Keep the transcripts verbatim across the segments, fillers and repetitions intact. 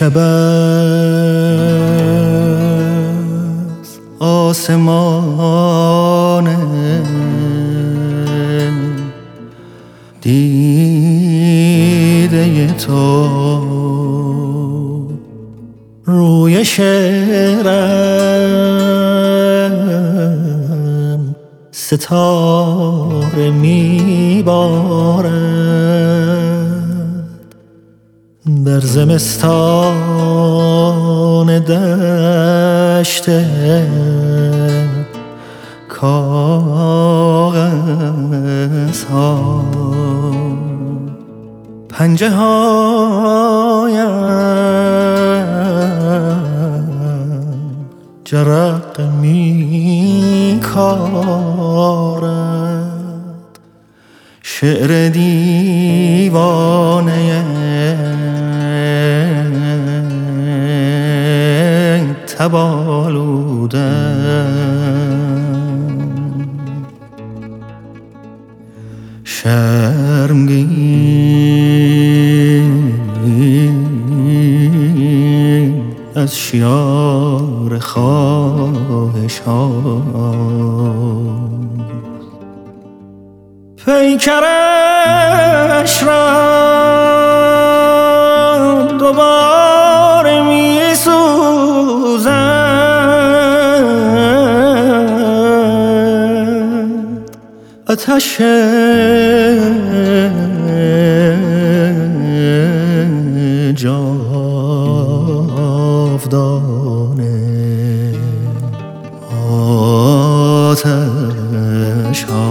شب از آسمان دیده تو روی شعرم ستاره میبارد در زمستان دشت کاغذ ها پنجه هایم جرق می کارد شعر دیوانه تب آلودم شرمگین از شیار خواهشان پیکرش را دوباره می سوزد آتش جاودانه آتش ها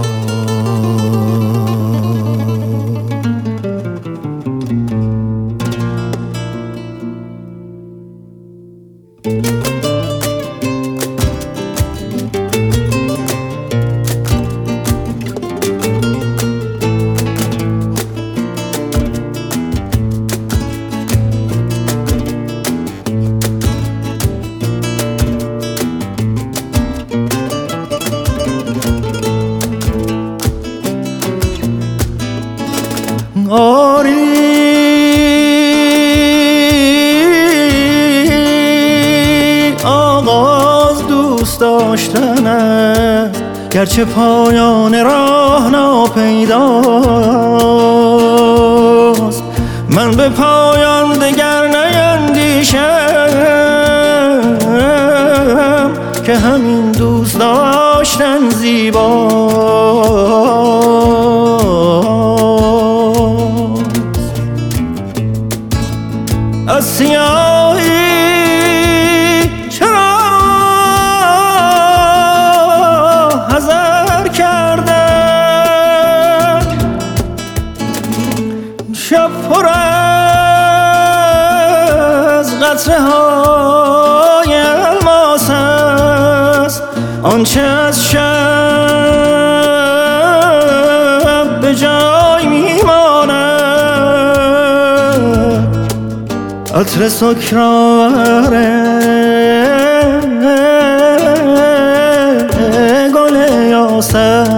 آری آغاز دوست داشتنه گرچه پایان راه ناپیداست من به پایان دگر نیندیشم که همین دوست داشتن زیباست از سیاهی چرا حذر کردن شب پر از قطره های الماس است آنچه از شب به جای میماند عطر سکرآور گل یاس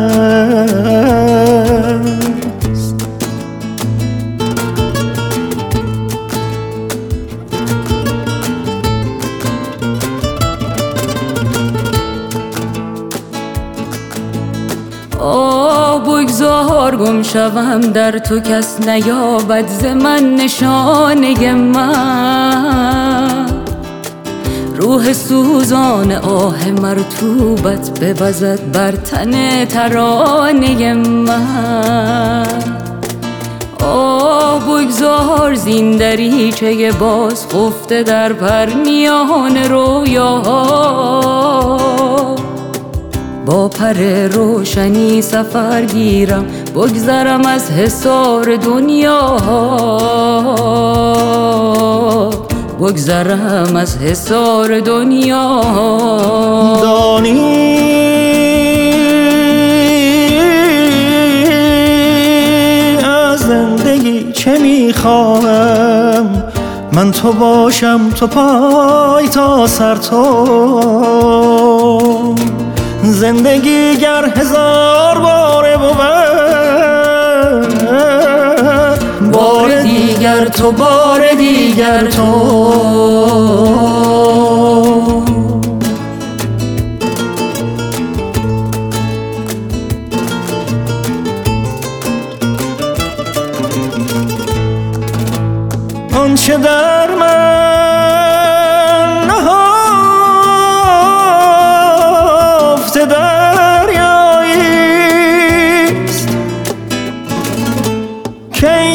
است آه بگذار گم شوم در تو کس نیابد ز من نشانه من روح سوزان آه مرطوبت بوزد بر تن ترانه من آه بگذار زین دریچه باز خفته در پرنیان رویاها با پر روشنی سفر گیرم بگذرم از حصار دنیا بگذرم از حصار دنیا دانی از زندگی چه میخواهم من تو باشم تو پای تا سر تو زندگی گر هزار باره بود بار دیگر دیگر تو، بار دیگر تو. آنچه در من نهفته دریاییست، کی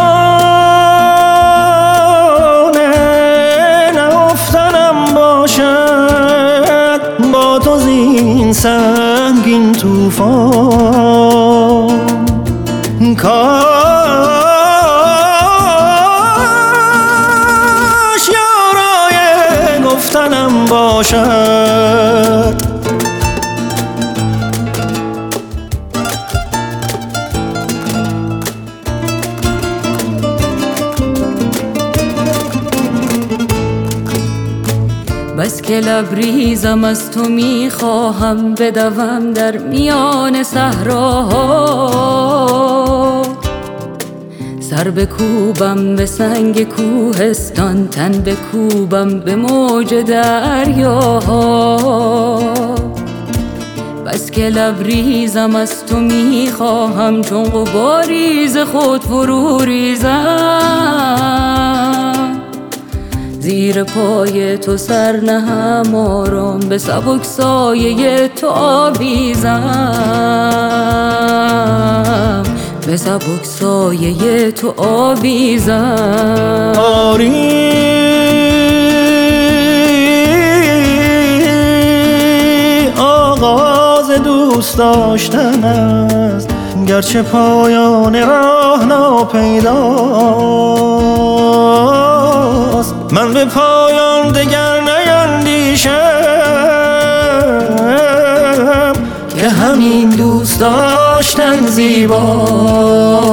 توانه نهفتنم باشد با تو زین سنگین طوفان. کاش یارای گفتنم باشد. بس که لبریزم از تو میخواهم بدوم در میان صحراها، سر بکوبم به سنگ کوهستان، تن بکوبم به موج دریاها. بس که لبریزم از تو میخواهم چون غباری ز خود فرو ریزم، زیر پای تو سر نهم آرام به سبک سایه تو آویزم، به سبک سایه تو آویزم. آری آغاز دوست داشتن است، گرچه پایان راه ناپیداست. من به پایان دگر نیندیشم که همین دوست داشتن زیباست.